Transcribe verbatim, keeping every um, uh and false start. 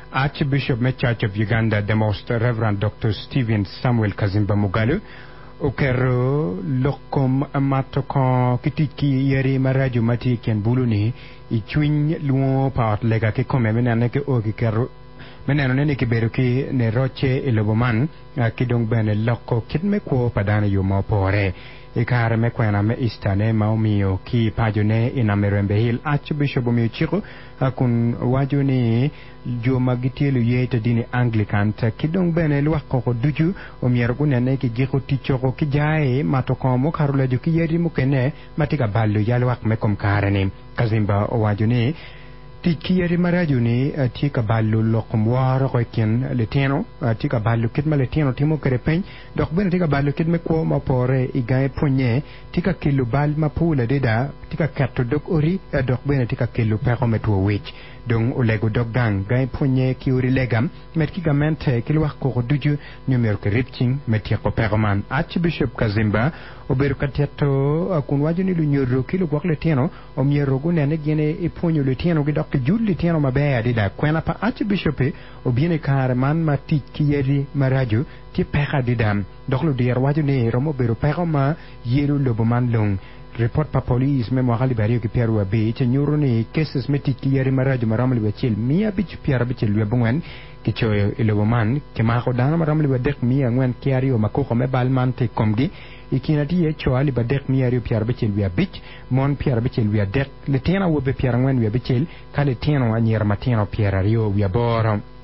Archbishop of Church of Uganda, the Most Reverend Doctor Stephen Samuel Kazimba Mugalu, okero lokom matoko kitiki yeri maraju mati ken buluni i chwiny luo paot lega ke kome menane ke ogi kero menano nene ke beru ki ne roche iloboman kidong bene loko kitme ko padana yo mopore ikare me kwena me istane maumio ki pajone ina merembe hil Archbishop Omio Chiko akun wajuni jo magitielu yete dini Anglican ta kidong bene luwako ko duju omiero kunene ki jiko tichoko ki jae matokomo karula jo ki yeri mukene matika balu yalwak me kom karani Kazimba wajuni tiki yeri marajuni tika balu lokom waro ko ken leteno tika balu kitma leteno timo kerepen dok bene tika balu kitme ko mapore igae ponye tika kilu bal mapula deda tika katto dok ori dok bene tika kilu peko metwo wich dong olego dok dang gae ponye ki uri legam met ki gamente kilu wax ko duju numero ke ripching met ko pegoman Archbishop Kazimba oberu katiato akun wajuni lu nyoro kilu gwak leteno o miero gunene gene e ponyo leteno gi dok julli teno mabe dida kwena pa Archbishop o biene kare man mati ki yeri maraju ti peka didam doklo der wajuni romo beru pegoma yeru loboman long report pa police me mohali bario ki pierwa be che nyoro ni cases meti ki yeri maraju maramli wachil mia bich piara bichil webungen ki choyo iloboman ke ma ko dana maramli wadek mia ngwen kiari o makoko me balman te komgi ikinati ye choali badek miari piara bichil wia bich mon piara bichil wia dek le tena wobe piara ngwen wia bichil kale teno anyer mateno piara rio wia boro